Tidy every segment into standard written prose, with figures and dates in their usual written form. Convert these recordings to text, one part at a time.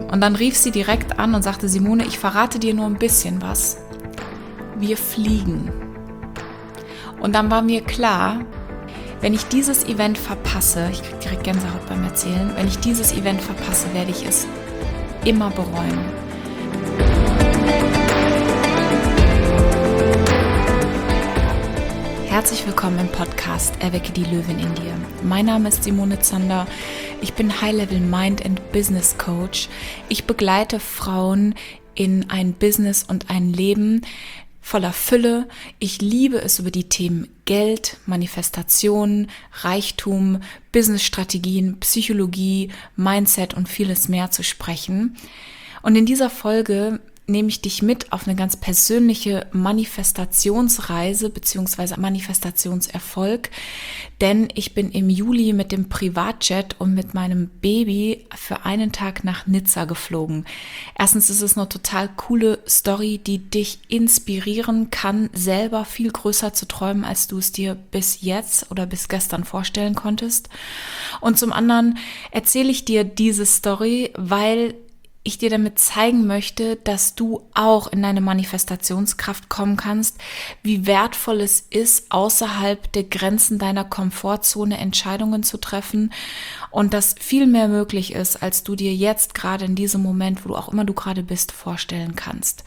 Und dann rief sie direkt an und sagte, Simone, ich verrate dir nur ein bisschen was. Wir fliegen. Und dann war mir klar, wenn ich dieses Event verpasse, ich kriege direkt Gänsehaut beim Erzählen, wenn ich dieses Event verpasse, werde ich es immer bereuen. Herzlich willkommen im Podcast Erwecke die Löwin in dir. Mein Name ist Simone Zander. Ich bin High-Level Mind and Business Coach. Ich begleite Frauen in ein Business und ein Leben voller Fülle. Ich liebe es, über die Themen Geld, Manifestation, Reichtum, Businessstrategien, Psychologie, Mindset und vieles mehr zu sprechen. Und in dieser Folge nehme ich dich mit auf eine ganz persönliche Manifestationsreise bzw. Manifestationserfolg, denn ich bin im Juli mit dem Privatjet und mit meinem Baby für einen Tag nach Nizza geflogen. Erstens ist es eine total coole Story, die dich inspirieren kann, selber viel größer zu träumen, als du es dir bis jetzt oder bis gestern vorstellen konntest. Und zum anderen erzähle ich dir diese Story, weil ich dir damit zeigen möchte, dass du auch in deine Manifestationskraft kommen kannst, wie wertvoll es ist, außerhalb der Grenzen deiner Komfortzone Entscheidungen zu treffen und dass viel mehr möglich ist, als du dir jetzt gerade in diesem Moment, wo du auch immer du gerade bist, vorstellen kannst.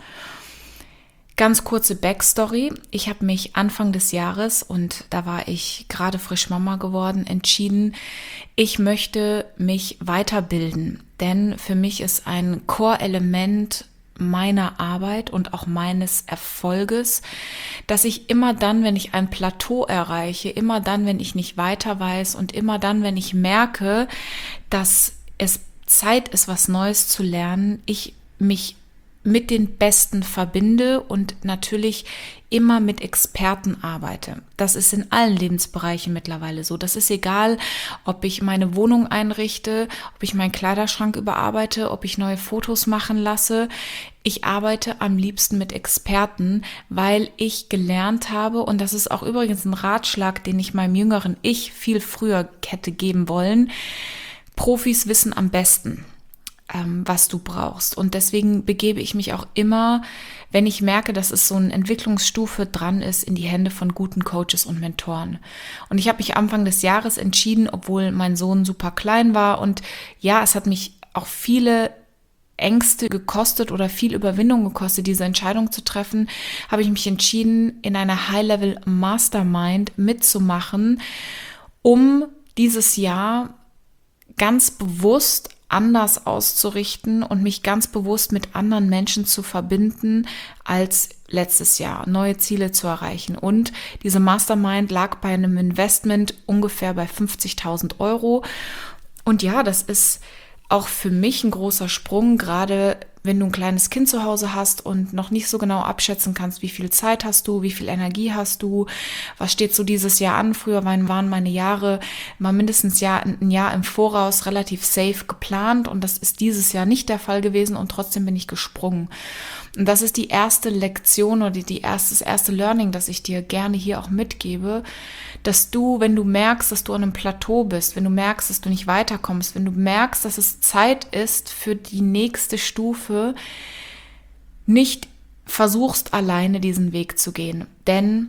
Ganz kurze Backstory. Ich habe mich Anfang des Jahres, und da war ich gerade frisch Mama geworden, entschieden, ich möchte mich weiterbilden. Denn für mich ist ein Core-Element meiner Arbeit und auch meines Erfolges, dass ich immer dann, wenn ich ein Plateau erreiche, immer dann, wenn ich nicht weiter weiß und immer dann, wenn ich merke, dass es Zeit ist, was Neues zu lernen, ich mich mit den Besten verbinde und natürlich immer mit Experten arbeite. Das ist in allen Lebensbereichen mittlerweile so. Das ist egal, ob ich meine Wohnung einrichte, ob ich meinen Kleiderschrank überarbeite, ob ich neue Fotos machen lasse. Ich arbeite am liebsten mit Experten, weil ich gelernt habe, und das ist auch übrigens ein Ratschlag, den ich meinem jüngeren Ich viel früher hätte geben wollen, Profis wissen am besten, was du brauchst. Und deswegen begebe ich mich auch immer, wenn ich merke, dass es so eine Entwicklungsstufe dran ist, in die Hände von guten Coaches und Mentoren. Und ich habe mich Anfang des Jahres entschieden, obwohl mein Sohn super klein war. Und ja, es hat mich auch viele Ängste gekostet oder viel Überwindung gekostet, diese Entscheidung zu treffen, habe ich mich entschieden, in einer High-Level Mastermind mitzumachen, um dieses Jahr ganz bewusst anders auszurichten und mich ganz bewusst mit anderen Menschen zu verbinden als letztes Jahr, neue Ziele zu erreichen. Und diese Mastermind lag bei einem Investment ungefähr bei 50.000 Euro. Und ja, das ist auch für mich ein großer Sprung, gerade wenn du ein kleines Kind zu Hause hast und noch nicht so genau abschätzen kannst, wie viel Zeit hast du, wie viel Energie hast du, was steht so dieses Jahr an. Früher waren meine Jahre mal mindestens ein Jahr im Voraus relativ safe geplant und das ist dieses Jahr nicht der Fall gewesen und trotzdem bin ich gesprungen. Und das ist die erste Lektion oder das erste Learning, das ich dir gerne hier auch mitgebe, dass du, wenn du merkst, dass du an einem Plateau bist, wenn du merkst, dass du nicht weiterkommst, wenn du merkst, dass es Zeit ist für die nächste Stufe, nicht versuchst, alleine diesen Weg zu gehen. Denn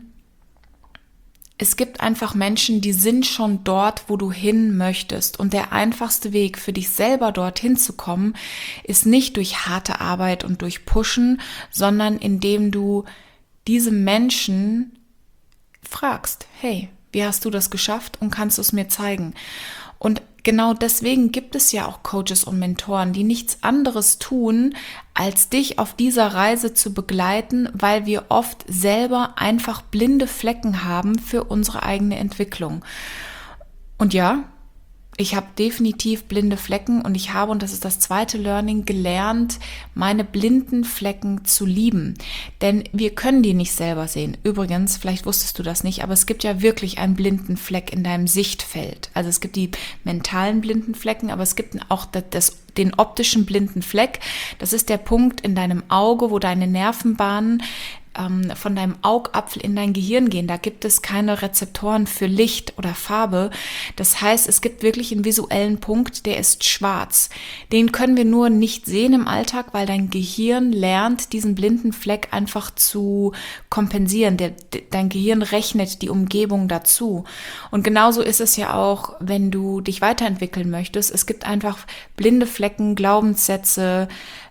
es gibt einfach Menschen, die sind schon dort, wo du hin möchtest. Und der einfachste Weg für dich selber dorthin zu kommen, ist nicht durch harte Arbeit und durch Pushen, sondern indem du diese Menschen fragst, hey, wie hast du das geschafft und kannst du es mir zeigen? Und genau deswegen gibt es ja auch Coaches und Mentoren, die nichts anderes tun, als dich auf dieser Reise zu begleiten, weil wir oft selber einfach blinde Flecken haben für unsere eigene Entwicklung. Und ja, ich habe definitiv blinde Flecken und ich habe, und das ist das zweite Learning, gelernt, meine blinden Flecken zu lieben. Denn wir können die nicht selber sehen. Übrigens, vielleicht wusstest du das nicht, aber es gibt ja wirklich einen blinden Fleck in deinem Sichtfeld. Also es gibt die mentalen blinden Flecken, aber es gibt auch den optischen blinden Fleck. Das ist der Punkt in deinem Auge, wo deine Nervenbahnen von deinem Augapfel in dein Gehirn gehen. Da gibt es keine Rezeptoren für Licht oder Farbe. Das heißt, es gibt wirklich einen visuellen Punkt, der ist schwarz. Den können wir nur nicht sehen im Alltag, weil dein Gehirn lernt, diesen blinden Fleck einfach zu kompensieren. Dein Gehirn rechnet die Umgebung dazu. Und genauso ist es ja auch, wenn du dich weiterentwickeln möchtest. Es gibt einfach blinde Flecken, Glaubenssätze,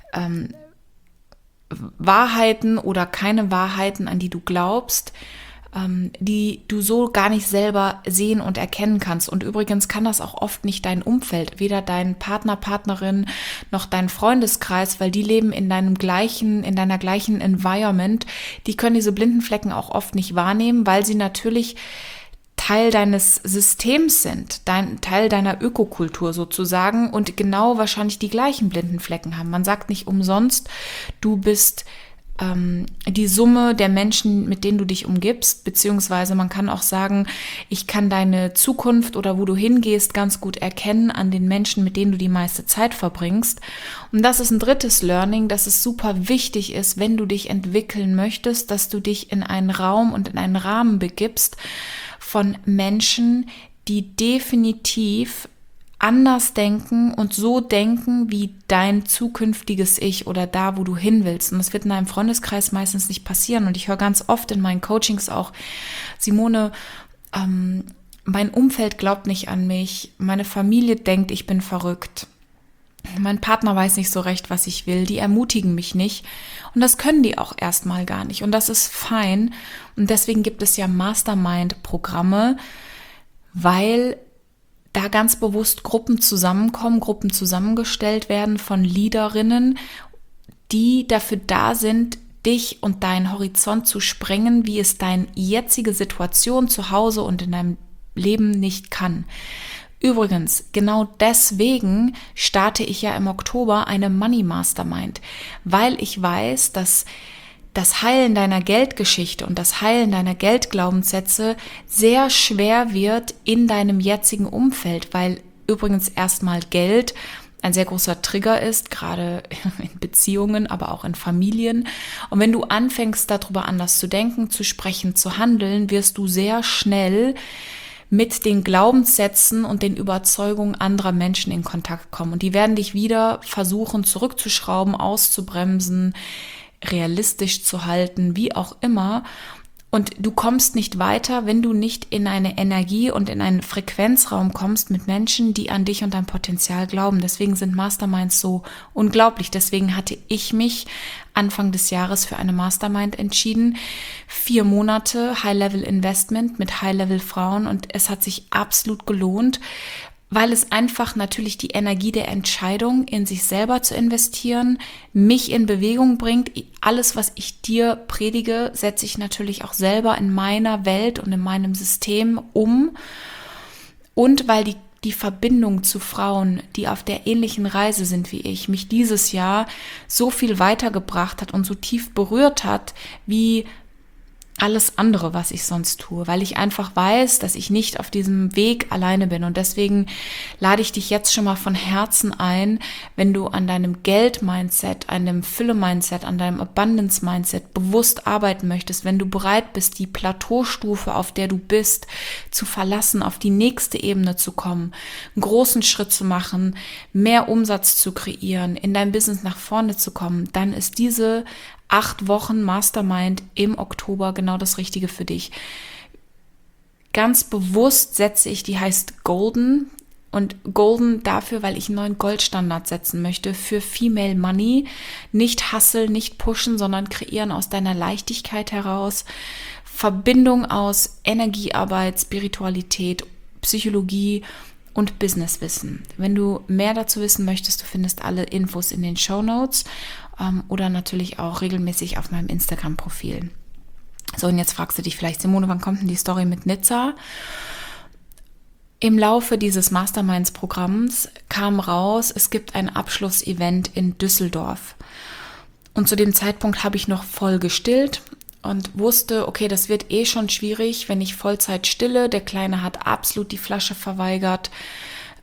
Wahrheiten oder keine Wahrheiten, an die du glaubst, die du so gar nicht selber sehen und erkennen kannst. Und übrigens kann das auch oft nicht dein Umfeld, weder dein Partner, Partnerin noch dein Freundeskreis, weil die leben in deiner gleichen Environment. Die können diese blinden Flecken auch oft nicht wahrnehmen, weil sie natürlich Teil deines Systems sind, Teil deiner Ökokultur sozusagen und genau wahrscheinlich die gleichen blinden Flecken haben. Man sagt nicht umsonst, du bist die Summe der Menschen, mit denen du dich umgibst, beziehungsweise man kann auch sagen, ich kann deine Zukunft oder wo du hingehst ganz gut erkennen an den Menschen, mit denen du die meiste Zeit verbringst. Und das ist ein drittes Learning, dass es super wichtig ist, wenn du dich entwickeln möchtest, dass du dich in einen Raum und in einen Rahmen begibst von Menschen, die definitiv anders denken und so denken wie dein zukünftiges Ich oder da, wo du hin willst. Und das wird in deinem Freundeskreis meistens nicht passieren. Und ich höre ganz oft in meinen Coachings auch, Simone, mein Umfeld glaubt nicht an mich, meine Familie denkt, ich bin verrückt. Mein Partner weiß nicht so recht, was ich will, die ermutigen mich nicht und das können die auch erstmal gar nicht und das ist fein und deswegen gibt es ja Mastermind-Programme, weil da ganz bewusst Gruppen zusammenkommen, Gruppen zusammengestellt werden von Leaderinnen, die dafür da sind, dich und deinen Horizont zu sprengen, wie es deine jetzige Situation zu Hause und in deinem Leben nicht kann. Übrigens, genau deswegen starte ich ja im Oktober eine Money Mastermind, weil ich weiß, dass das Heilen deiner Geldgeschichte und das Heilen deiner Geldglaubenssätze sehr schwer wird in deinem jetzigen Umfeld, weil übrigens erstmal Geld ein sehr großer Trigger ist, gerade in Beziehungen, aber auch in Familien. Und wenn du anfängst, darüber anders zu denken, zu sprechen, zu handeln, wirst du sehr schnell mit den Glaubenssätzen und den Überzeugungen anderer Menschen in Kontakt kommen. Und die werden dich wieder versuchen zurückzuschrauben, auszubremsen, realistisch zu halten, wie auch immer. Und du kommst nicht weiter, wenn du nicht in eine Energie und in einen Frequenzraum kommst mit Menschen, die an dich und dein Potenzial glauben. Deswegen sind Masterminds so unglaublich. Deswegen hatte ich mich Anfang des Jahres für eine Mastermind entschieden. 4 Monate High-Level-Investment mit High-Level-Frauen und es hat sich absolut gelohnt, weil es einfach natürlich die Energie der Entscheidung in sich selber zu investieren, mich in Bewegung bringt. Alles, was ich dir predige, setze ich natürlich auch selber in meiner Welt und in meinem System um. Und weil die Verbindung zu Frauen, die auf der ähnlichen Reise sind wie ich, mich dieses Jahr so viel weitergebracht hat und so tief berührt hat, wie alles andere, was ich sonst tue, weil ich einfach weiß, dass ich nicht auf diesem Weg alleine bin. Und deswegen lade ich dich jetzt schon mal von Herzen ein, wenn du an deinem Geld-Mindset, an deinem Fülle-Mindset, an deinem Abundance-Mindset bewusst arbeiten möchtest, wenn du bereit bist, die Plateaustufe, auf der du bist, zu verlassen, auf die nächste Ebene zu kommen, einen großen Schritt zu machen, mehr Umsatz zu kreieren, in deinem Business nach vorne zu kommen, dann ist diese 8 Wochen Mastermind im Oktober genau das Richtige für dich. Ganz bewusst setze ich, die heißt Golden und Golden dafür, weil ich einen neuen Goldstandard setzen möchte für Female Money. Nicht hustle, nicht pushen, sondern kreieren aus deiner Leichtigkeit heraus. Verbindung aus Energiearbeit, Spiritualität, Psychologie und Businesswissen. Wenn du mehr dazu wissen möchtest, du findest alle Infos in den Shownotes oder natürlich auch regelmäßig auf meinem Instagram-Profil. So, und jetzt fragst du dich vielleicht, Simone, wann kommt denn die Story mit Nizza? Im Laufe dieses Masterminds-Programms kam raus, es gibt ein Abschlussevent in Düsseldorf. Und zu dem Zeitpunkt habe ich noch voll gestillt und wusste, okay, das wird eh schon schwierig, wenn ich Vollzeit stille. Der Kleine hat absolut die Flasche verweigert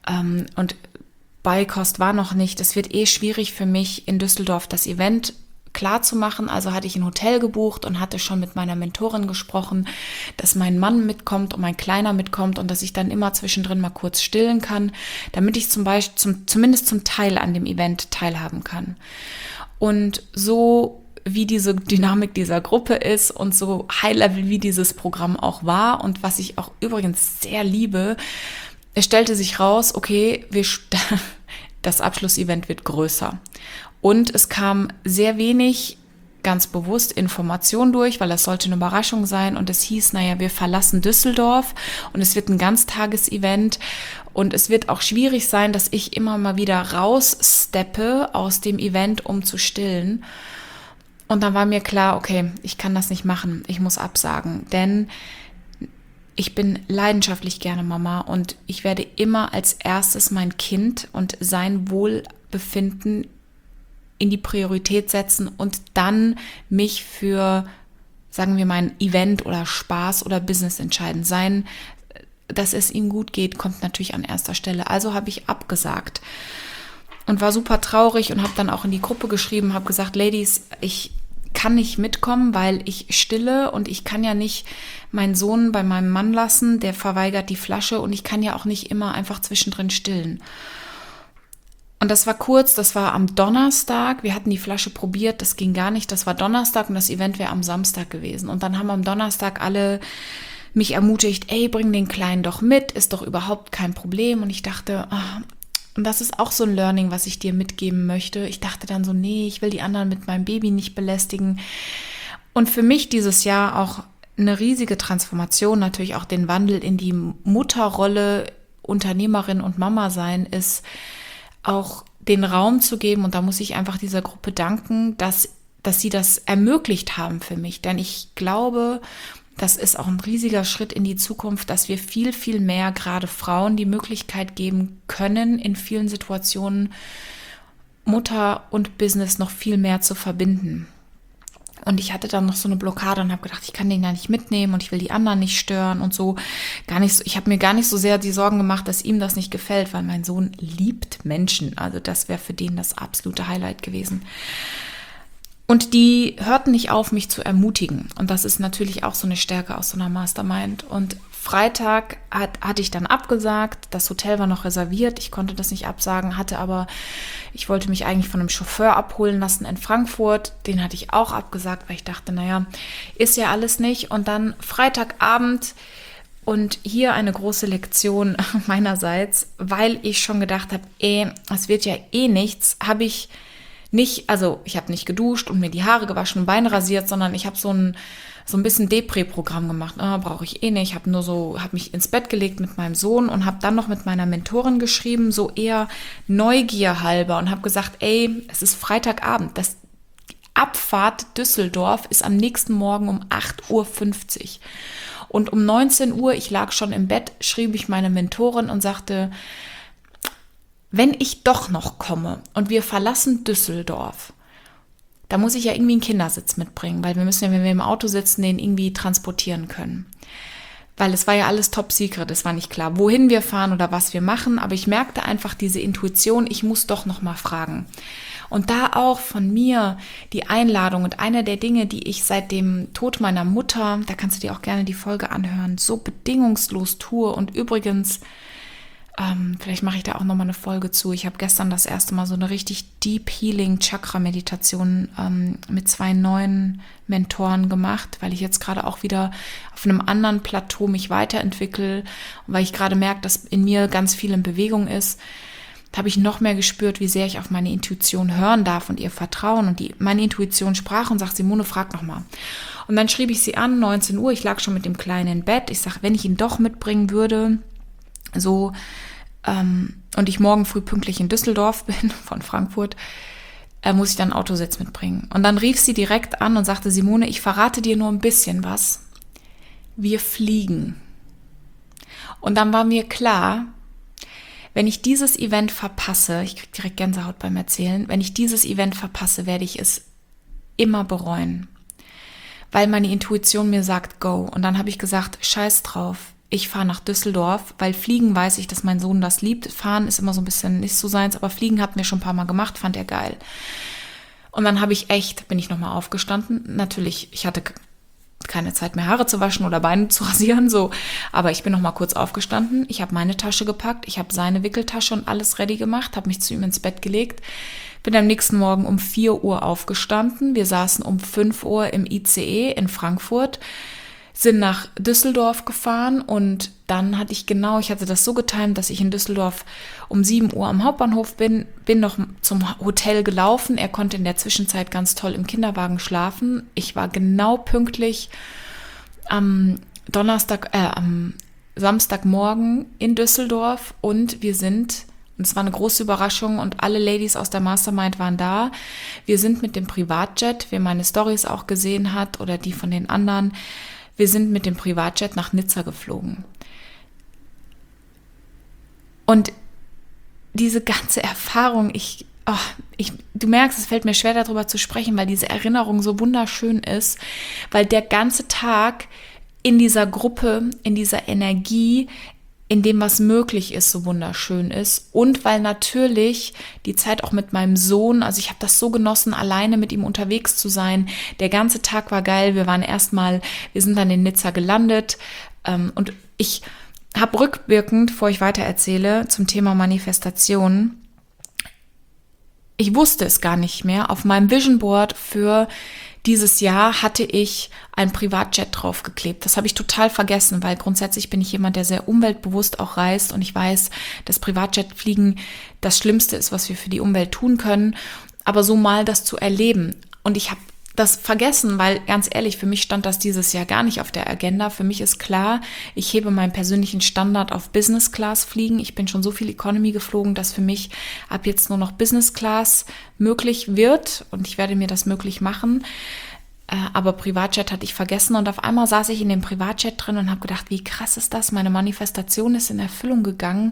und Beikost war noch nicht. Es wird eh schwierig für mich in Düsseldorf das Event klar zu machen. Also hatte ich ein Hotel gebucht und hatte schon mit meiner Mentorin gesprochen, dass mein Mann mitkommt und mein Kleiner mitkommt und dass ich dann immer zwischendrin mal kurz stillen kann, damit ich zumindest zum Teil an dem Event teilhaben kann. Und so wie diese Dynamik dieser Gruppe ist und so High-Level wie dieses Programm auch war und was ich auch übrigens sehr liebe, es stellte sich raus, okay, das Abschlussevent wird größer. Und es kam sehr wenig, ganz bewusst, Information durch, weil das sollte eine Überraschung sein. Und es hieß, wir verlassen Düsseldorf und es wird ein Ganztagesevent. Und es wird auch schwierig sein, dass ich immer mal wieder raussteppe aus dem Event, um zu stillen. Und dann war mir klar, okay, ich kann das nicht machen, ich muss absagen, denn ich bin leidenschaftlich gerne Mama und ich werde immer als erstes mein Kind und sein Wohlbefinden in die Priorität setzen und dann mich für, sagen wir mal, ein Event oder Spaß oder Business entscheiden. Dass es ihm gut geht, kommt natürlich an erster Stelle. Also habe ich abgesagt und war super traurig und habe dann auch in die Gruppe geschrieben, habe gesagt, Ladies, ich kann nicht mitkommen, weil ich stille und ich kann ja nicht meinen Sohn bei meinem Mann lassen, der verweigert die Flasche und ich kann ja auch nicht immer einfach zwischendrin stillen. Und das war kurz, das war am Donnerstag, wir hatten die Flasche probiert, das ging gar nicht, das war Donnerstag und das Event wäre am Samstag gewesen. Und dann haben am Donnerstag alle mich ermutigt, bring den Kleinen doch mit, ist doch überhaupt kein Problem. Und ich dachte, und das ist auch so ein Learning, was ich dir mitgeben möchte. Ich dachte dann so, nee, ich will die anderen mit meinem Baby nicht belästigen. Und für mich dieses Jahr auch eine riesige Transformation, natürlich auch den Wandel in die Mutterrolle, Unternehmerin und Mama sein, ist auch den Raum zu geben. Und da muss ich einfach dieser Gruppe danken, dass sie das ermöglicht haben für mich. Denn ich glaube, das ist auch ein riesiger Schritt in die Zukunft, dass wir viel, viel mehr gerade Frauen die Möglichkeit geben können, in vielen Situationen Mutter und Business noch viel mehr zu verbinden. Und ich hatte dann noch so eine Blockade und habe gedacht, ich kann den gar nicht mitnehmen und ich will die anderen nicht stören und so. Ich habe mir gar nicht so sehr die Sorgen gemacht, dass ihm das nicht gefällt, weil mein Sohn liebt Menschen. Also das wäre für den das absolute Highlight gewesen. Und die hörten nicht auf, mich zu ermutigen. Und das ist natürlich auch so eine Stärke aus so einer Mastermind. Und Freitag hatte ich dann abgesagt. Das Hotel war noch reserviert. Ich konnte das nicht absagen, ich wollte mich eigentlich von einem Chauffeur abholen lassen in Frankfurt. Den hatte ich auch abgesagt, weil ich dachte, ist ja alles nicht. Und dann Freitagabend und hier eine große Lektion meinerseits, weil ich schon gedacht habe, es wird ja nichts, habe ich nicht, also ich habe nicht geduscht und mir die Haare gewaschen und Beine rasiert, sondern ich habe so ein bisschen Depri-Programm gemacht. Brauche ich nicht. Habe mich ins Bett gelegt mit meinem Sohn und habe dann noch mit meiner Mentorin geschrieben, so eher Neugier halber und habe gesagt, es ist Freitagabend. Die Abfahrt Düsseldorf ist am nächsten Morgen um 8:50 Uhr. Und um 19 Uhr, ich lag schon im Bett, schrieb ich meine Mentorin und sagte, wenn ich doch noch komme und wir verlassen Düsseldorf, da muss ich ja irgendwie einen Kindersitz mitbringen, weil wir müssen ja, wenn wir im Auto sitzen, den irgendwie transportieren können. Weil es war ja alles top secret, es war nicht klar, wohin wir fahren oder was wir machen, aber ich merkte einfach diese Intuition, ich muss doch noch mal fragen. Und da auch von mir die Einladung und eine der Dinge, die ich seit dem Tod meiner Mutter, da kannst du dir auch gerne die Folge anhören, so bedingungslos tue und übrigens, vielleicht mache ich da auch nochmal eine Folge zu. Ich habe gestern das erste Mal so eine richtig Deep Healing Chakra Meditation mit 2 neuen Mentoren gemacht, weil ich jetzt gerade auch wieder auf einem anderen Plateau mich weiterentwickle und weil ich gerade merke, dass in mir ganz viel in Bewegung ist. Da habe ich noch mehr gespürt, wie sehr ich auf meine Intuition hören darf und ihr vertrauen. Und meine Intuition sprach und sagt, Simone, frag nochmal. Und dann schrieb ich sie an, 19 Uhr, ich lag schon mit dem Kleinen im Bett. Ich sage, wenn ich ihn doch mitbringen würde, und ich morgen früh pünktlich in Düsseldorf bin, von Frankfurt, muss ich dann einen Autositz mitbringen. Und dann rief sie direkt an und sagte, Simone, ich verrate dir nur ein bisschen was. Wir fliegen. Und dann war mir klar, wenn ich dieses Event verpasse, ich kriege direkt Gänsehaut beim Erzählen, wenn ich dieses Event verpasse, werde ich es immer bereuen. Weil meine Intuition mir sagt, go. Und dann habe ich gesagt, scheiß drauf. Ich fahre nach Düsseldorf, weil Fliegen weiß ich, dass mein Sohn das liebt. Fahren ist immer so ein bisschen nicht so seins, aber Fliegen hatten wir schon ein paar Mal gemacht, fand er geil. Und dann bin ich nochmal aufgestanden. Natürlich, ich hatte keine Zeit mehr, Haare zu waschen oder Beine zu rasieren, so. Aber ich bin nochmal kurz aufgestanden. Ich habe meine Tasche gepackt, ich habe seine Wickeltasche und alles ready gemacht, habe mich zu ihm ins Bett gelegt. Bin am nächsten Morgen um 4 Uhr aufgestanden. Wir saßen um 5 Uhr im ICE in Frankfurt, sind nach Düsseldorf gefahren und dann ich hatte das so getimt, dass ich in Düsseldorf um 7 Uhr am Hauptbahnhof bin noch zum Hotel gelaufen. Er konnte in der Zwischenzeit ganz toll im Kinderwagen schlafen. Ich war genau pünktlich am Samstagmorgen in Düsseldorf und es war eine große Überraschung und alle Ladies aus der Mastermind waren da. Wir sind mit dem Privatjet, wer meine Storys auch gesehen hat oder die von den anderen, wir sind mit dem Privatjet nach Nizza geflogen. Und diese ganze Erfahrung, du merkst, es fällt mir schwer, darüber zu sprechen, weil diese Erinnerung so wunderschön ist, weil der ganze Tag in dieser Gruppe, in dieser Energie, in dem, was möglich ist, so wunderschön ist. Und weil natürlich die Zeit auch mit meinem Sohn, also ich habe das so genossen, alleine mit ihm unterwegs zu sein. Der ganze Tag war geil. Wir sind dann in Nizza gelandet. Und ich habe rückwirkend, bevor ich weiter erzähle, zum Thema Manifestation, ich wusste es gar nicht mehr. Auf meinem Vision Board für dieses Jahr hatte ich ein Privatjet draufgeklebt. Das habe ich total vergessen, weil grundsätzlich bin ich jemand, der sehr umweltbewusst auch reist und ich weiß, dass Privatjetfliegen das Schlimmste ist, was wir für die Umwelt tun können. Aber so mal das zu erleben. Und ich habe das vergessen, weil ganz ehrlich, für mich stand das dieses Jahr gar nicht auf der Agenda. Für mich ist klar, ich hebe meinen persönlichen Standard auf Business Class fliegen. Ich bin schon so viel Economy geflogen, dass für mich ab jetzt nur noch Business Class möglich wird und ich werde mir das möglich machen. Aber Privatjet hatte ich vergessen und auf einmal saß ich in dem Privatjet drin und habe gedacht, wie krass ist das? Meine Manifestation ist in Erfüllung gegangen,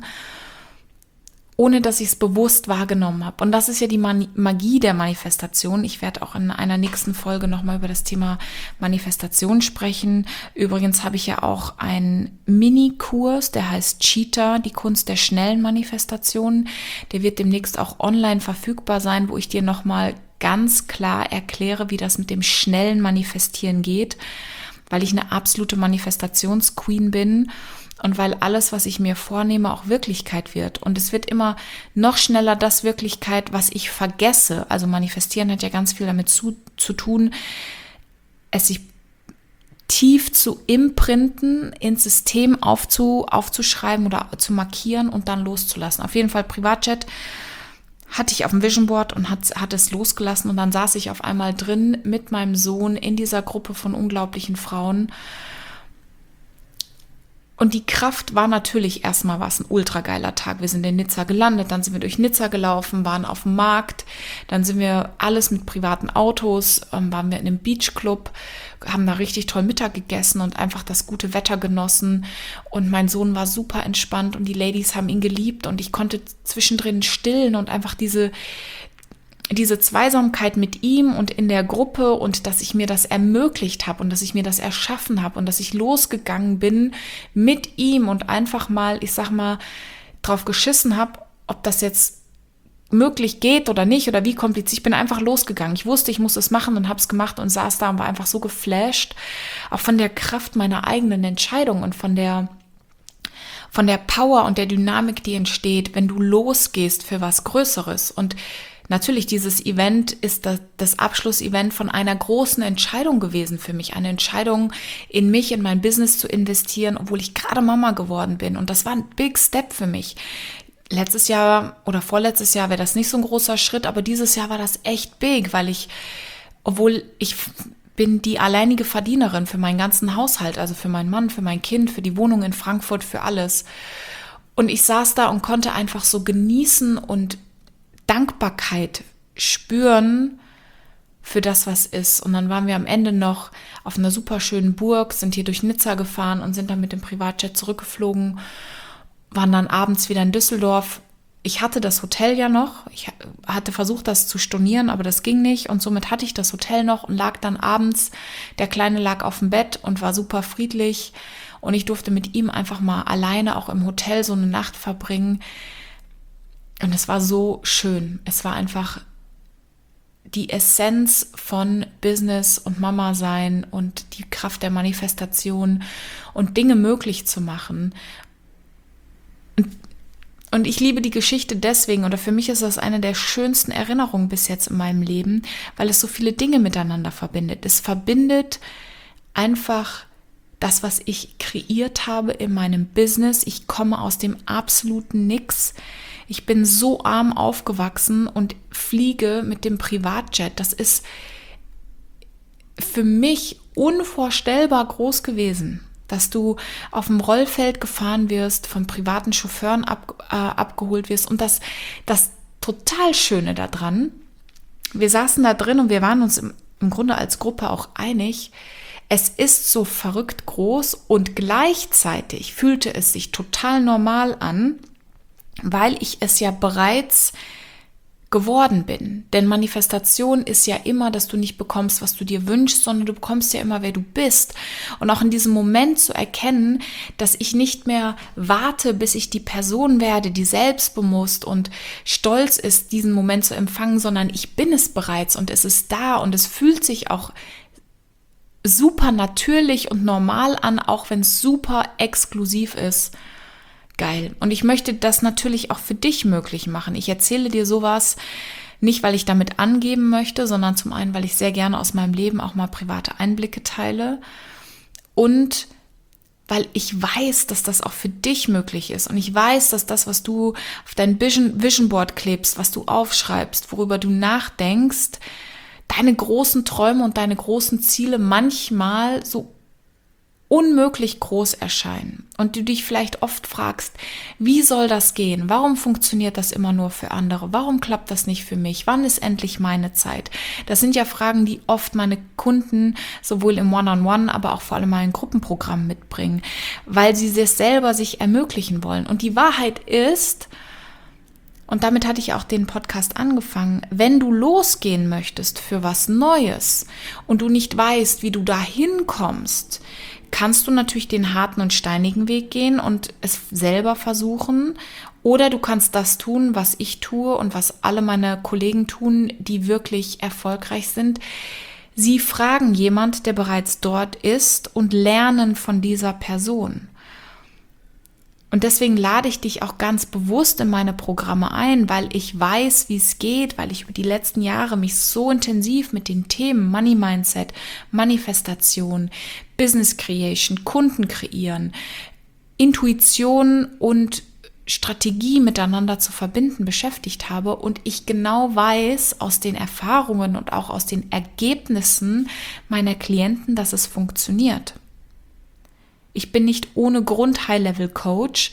ohne dass ich es bewusst wahrgenommen habe. Und das ist ja die Magie der Manifestation. Ich werde auch in einer nächsten Folge nochmal über das Thema Manifestation sprechen. Übrigens habe ich ja auch einen Mini-Kurs, der heißt Cheetah, die Kunst der schnellen Manifestation. Der wird demnächst auch online verfügbar sein, wo ich dir nochmal ganz klar erkläre, wie das mit dem schnellen Manifestieren geht, weil ich eine absolute Manifestationsqueen bin. Und weil alles, was ich mir vornehme, auch Wirklichkeit wird. Und es wird immer noch schneller das Wirklichkeit, was ich vergesse. Also manifestieren hat ja ganz viel damit zu tun, es sich tief zu imprinten, ins System aufzuschreiben oder zu markieren und dann loszulassen. Auf jeden Fall Privatjet hatte ich auf dem Vision Board und hat es losgelassen. Und dann saß ich auf einmal drin mit meinem Sohn in dieser Gruppe von unglaublichen Frauen. Und die Kraft war natürlich erstmal ein ultra geiler Tag. Wir sind in Nizza gelandet, dann sind wir durch Nizza gelaufen, waren auf dem Markt, dann sind wir alles mit privaten Autos, waren wir in einem Beachclub, haben da richtig toll Mittag gegessen und einfach das gute Wetter genossen. Und mein Sohn war super entspannt und die Ladies haben ihn geliebt und ich konnte zwischendrin stillen und einfach diese Zweisamkeit mit ihm und in der Gruppe und dass ich mir das ermöglicht habe und dass ich mir das erschaffen habe und dass ich losgegangen bin mit ihm und einfach mal, ich sag mal, drauf geschissen habe, ob das jetzt möglich geht oder nicht oder wie kompliziert. Ich bin einfach losgegangen. Ich wusste, ich muss es machen und habe es gemacht und saß da und war einfach so geflasht, auch von der Kraft meiner eigenen Entscheidung und von der Power und der Dynamik, die entsteht, wenn du losgehst für was Größeres. Und natürlich, dieses Event ist das Abschlussevent von einer großen Entscheidung gewesen für mich. Eine Entscheidung, in mich, in mein Business zu investieren, obwohl ich gerade Mama geworden bin. Und das war ein Big Step für mich. Letztes Jahr oder vorletztes Jahr wäre das nicht so ein großer Schritt, aber dieses Jahr war das echt big, weil obwohl ich bin die alleinige Verdienerin für meinen ganzen Haushalt, also für meinen Mann, für mein Kind, für die Wohnung in Frankfurt, für alles. Und ich saß da und konnte einfach so genießen und Dankbarkeit spüren für das, was ist. Und dann waren wir am Ende noch auf einer super schönen Burg, sind hier durch Nizza gefahren und sind dann mit dem Privatjet zurückgeflogen, waren dann abends wieder in Düsseldorf. Ich hatte das Hotel ja noch. Ich hatte versucht, das zu stornieren, aber das ging nicht. Und somit hatte ich das Hotel noch und lag dann abends, der Kleine lag auf dem Bett und war super friedlich. Und ich durfte mit ihm einfach mal alleine auch im Hotel so eine Nacht verbringen. Und es war so schön. Es war einfach die Essenz von Business und Mama sein und die Kraft der Manifestation und Dinge möglich zu machen. Und ich liebe die Geschichte deswegen, oder für mich ist das eine der schönsten Erinnerungen bis jetzt in meinem Leben, weil es so viele Dinge miteinander verbindet. Es verbindet einfach das, was ich kreiert habe in meinem Business. Ich komme aus dem absoluten Nix. Ich bin so arm aufgewachsen und fliege mit dem Privatjet. Das ist für mich unvorstellbar groß gewesen, dass du auf dem Rollfeld gefahren wirst, von privaten Chauffeuren abgeholt wirst. Und das total Schöne daran, wir saßen da drin und wir waren uns im Grunde als Gruppe auch einig, es ist so verrückt groß und gleichzeitig fühlte es sich total normal an, weil ich es ja bereits geworden bin. Denn Manifestation ist ja immer, dass du nicht bekommst, was du dir wünschst, sondern du bekommst ja immer, wer du bist. Und auch in diesem Moment zu erkennen, dass ich nicht mehr warte, bis ich die Person werde, die selbstbewusst und stolz ist, diesen Moment zu empfangen, sondern ich bin es bereits und es ist da und es fühlt sich auch super natürlich und normal an, auch wenn es super exklusiv ist. Geil. Und ich möchte das natürlich auch für dich möglich machen. Ich erzähle dir sowas nicht, weil ich damit angeben möchte, sondern zum einen, weil ich sehr gerne aus meinem Leben auch mal private Einblicke teile und weil ich weiß, dass das auch für dich möglich ist. Und ich weiß, dass das, was du auf dein Vision Board klebst, was du aufschreibst, worüber du nachdenkst, deine großen Träume und deine großen Ziele manchmal so unmöglich groß erscheinen und du dich vielleicht oft fragst, wie soll das gehen? Warum funktioniert das immer nur für andere? Warum klappt das nicht für mich? Wann ist endlich meine Zeit? Das sind ja Fragen, die oft meine Kunden sowohl im One-on-One, aber auch vor allem in Gruppenprogramm mitbringen, weil sie es selber sich ermöglichen wollen. Und die Wahrheit ist, und damit hatte ich auch den Podcast angefangen, wenn du losgehen möchtest für was Neues und du nicht weißt, wie du dahin kommst, kannst du natürlich den harten und steinigen Weg gehen und es selber versuchen. Oder du kannst das tun, was ich tue und was alle meine Kollegen tun, die wirklich erfolgreich sind. Sie fragen jemand, der bereits dort ist und lernen von dieser Person. Und deswegen lade ich dich auch ganz bewusst in meine Programme ein, weil ich weiß, wie es geht, weil ich über die letzten Jahre mich so intensiv mit den Themen Money Mindset, Manifestation, Business Creation, Kunden kreieren, Intuition und Strategie miteinander zu verbinden beschäftigt habe und ich genau weiß aus den Erfahrungen und auch aus den Ergebnissen meiner Klienten, dass es funktioniert. Ich bin nicht ohne Grund High-Level-Coach,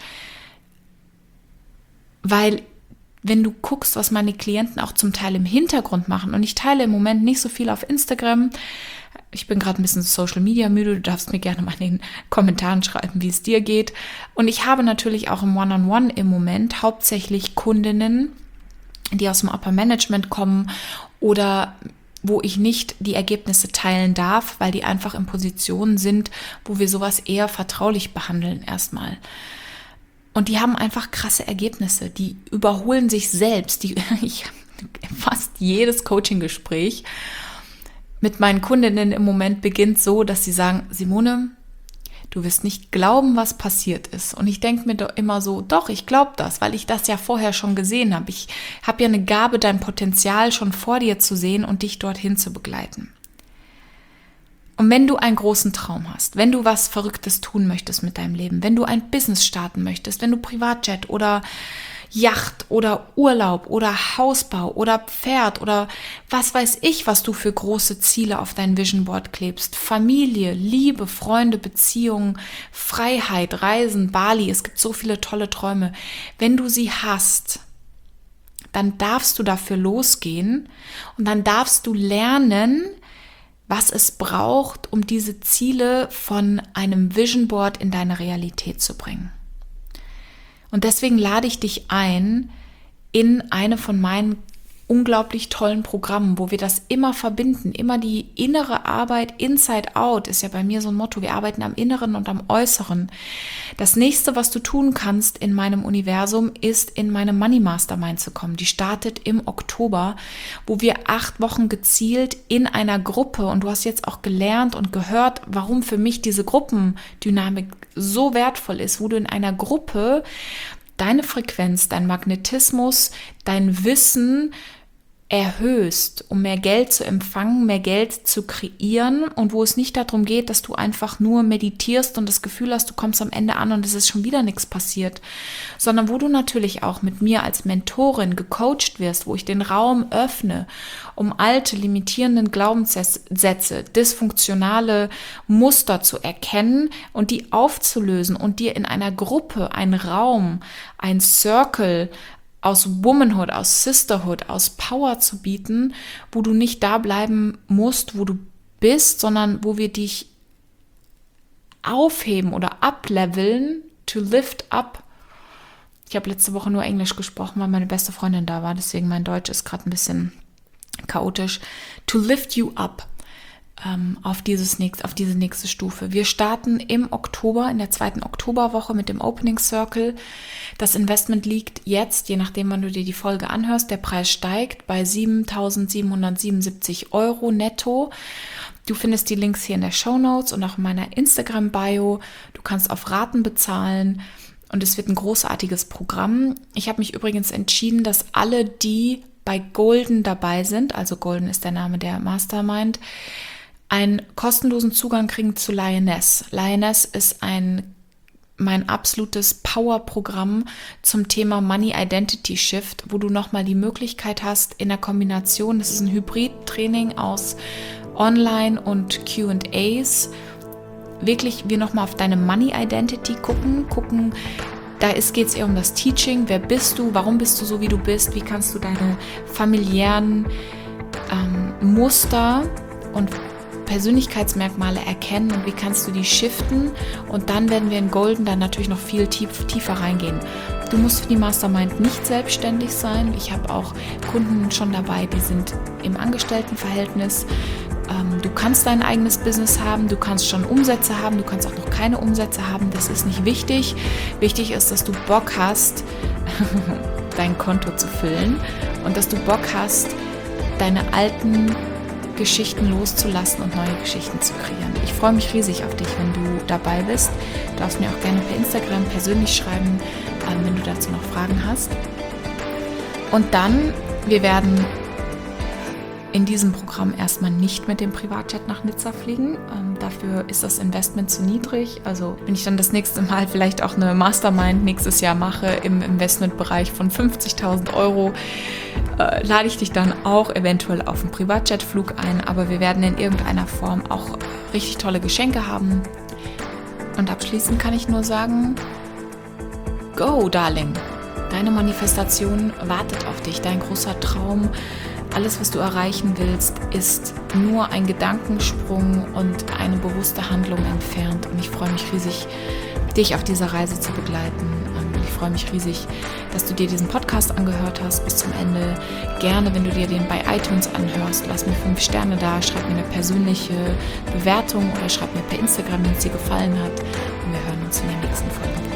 weil wenn du guckst, was meine Klienten auch zum Teil im Hintergrund machen, und ich teile im Moment nicht so viel auf Instagram, ich bin gerade ein bisschen Social Media müde, du darfst mir gerne mal in den Kommentaren schreiben, wie es dir geht. Und ich habe natürlich auch im One-on-One im Moment hauptsächlich Kundinnen, die aus dem Upper Management kommen oder wo ich nicht die Ergebnisse teilen darf, weil die einfach in Positionen sind, wo wir sowas eher vertraulich behandeln erstmal. Und die haben einfach krasse Ergebnisse, die überholen sich selbst. Fast jedes Coaching-Gespräch mit meinen Kundinnen im Moment beginnt so, dass sie sagen, Simone, du wirst nicht glauben, was passiert ist. Und ich denke mir doch immer so, doch, ich glaube das, weil ich das ja vorher schon gesehen habe. Ich habe ja eine Gabe, dein Potenzial schon vor dir zu sehen und dich dorthin zu begleiten. Und wenn du einen großen Traum hast, wenn du was Verrücktes tun möchtest mit deinem Leben, wenn du ein Business starten möchtest, wenn du Privatjet oder Yacht oder Urlaub oder Hausbau oder Pferd oder was weiß ich, was du für große Ziele auf dein Vision Board klebst. Familie, Liebe, Freunde, Beziehungen, Freiheit, Reisen, Bali. Es gibt so viele tolle Träume. Wenn du sie hast, dann darfst du dafür losgehen und dann darfst du lernen, was es braucht, um diese Ziele von einem Vision Board in deine Realität zu bringen. Und deswegen lade ich dich ein, in eine von meinen unglaublich tollen Programmen, wo wir das immer verbinden, immer die innere Arbeit, Inside Out, ist ja bei mir so ein Motto, wir arbeiten am Inneren und am Äußeren. Das nächste, was du tun kannst in meinem Universum, ist in meine Money Mastermind zu kommen. Die startet im Oktober, wo wir 8 Wochen gezielt in einer Gruppe, und du hast jetzt auch gelernt und gehört, warum für mich diese Gruppendynamik so wertvoll ist, wo du in einer Gruppe deine Frequenz, dein Magnetismus, dein Wissen erhöhst, um mehr Geld zu empfangen, mehr Geld zu kreieren, und wo es nicht darum geht, dass du einfach nur meditierst und das Gefühl hast, du kommst am Ende an und es ist schon wieder nichts passiert, sondern wo du natürlich auch mit mir als Mentorin gecoacht wirst, wo ich den Raum öffne, um alte, limitierenden Glaubenssätze, dysfunktionale Muster zu erkennen und die aufzulösen und dir in einer Gruppe, einen Raum, ein Circle aus Womanhood, aus Sisterhood, aus Power zu bieten, wo du nicht da bleiben musst, wo du bist, sondern wo wir dich aufheben oder upleveln, to lift up. Ich habe letzte Woche nur Englisch gesprochen, weil meine beste Freundin da war, deswegen mein Deutsch ist gerade ein bisschen chaotisch. To lift you up. Auf diese nächste Stufe. Wir starten im Oktober, in der 2. Oktoberwoche mit dem Opening Circle. Das Investment liegt jetzt, je nachdem, wann du dir die Folge anhörst, der Preis steigt bei 7.777 € netto. Du findest die Links hier in der Shownotes und auch in meiner Instagram-Bio. Du kannst auf Raten bezahlen und es wird ein großartiges Programm. Ich habe mich übrigens entschieden, dass alle, die bei Golden dabei sind, also Golden ist der Name der Mastermind, einen kostenlosen Zugang kriegen zu Lioness. Lioness ist mein absolutes Power-Programm zum Thema Money Identity Shift, wo du nochmal die Möglichkeit hast, in der Kombination, das ist ein Hybrid-Training aus Online und Q&As, wirklich wir nochmal auf deine Money Identity gucken, geht es eher um das Teaching, wer bist du, warum bist du so, wie du bist, wie kannst du deine familiären Muster und Persönlichkeitsmerkmale erkennen und wie kannst du die shiften, und dann werden wir in Golden dann natürlich noch viel tiefer reingehen. Du musst für die Mastermind nicht selbstständig sein. Ich habe auch Kunden schon dabei, die sind im Angestelltenverhältnis. Du kannst dein eigenes Business haben, du kannst schon Umsätze haben, du kannst auch noch keine Umsätze haben, das ist nicht wichtig. Wichtig ist, dass du Bock hast, dein Konto zu füllen und dass du Bock hast, deine alten Geschichten loszulassen und neue Geschichten zu kreieren. Ich freue mich riesig auf dich, wenn du dabei bist. Du darfst mir auch gerne per Instagram persönlich schreiben, wenn du dazu noch Fragen hast. Und dann, wir werden in diesem Programm erstmal nicht mit dem Privatjet nach Nizza fliegen. Dafür ist das Investment zu niedrig. Also wenn ich dann das nächste Mal vielleicht auch eine Mastermind nächstes Jahr mache im Investmentbereich von 50.000 €, lade ich dich dann auch eventuell auf einen Privatjetflug ein. Aber wir werden in irgendeiner Form auch richtig tolle Geschenke haben. Und abschließend kann ich nur sagen, go, Darling! Deine Manifestation wartet auf dich, dein großer Traum. Alles, was du erreichen willst, ist nur ein Gedankensprung und eine bewusste Handlung entfernt. Und ich freue mich riesig, dich auf dieser Reise zu begleiten. Ich freue mich riesig, dass du dir diesen Podcast angehört hast bis zum Ende. Gerne, wenn du dir den bei iTunes anhörst, lass mir 5 Sterne da, schreib mir eine persönliche Bewertung oder schreib mir per Instagram, wenn es dir gefallen hat. Und wir hören uns in der nächsten Folge.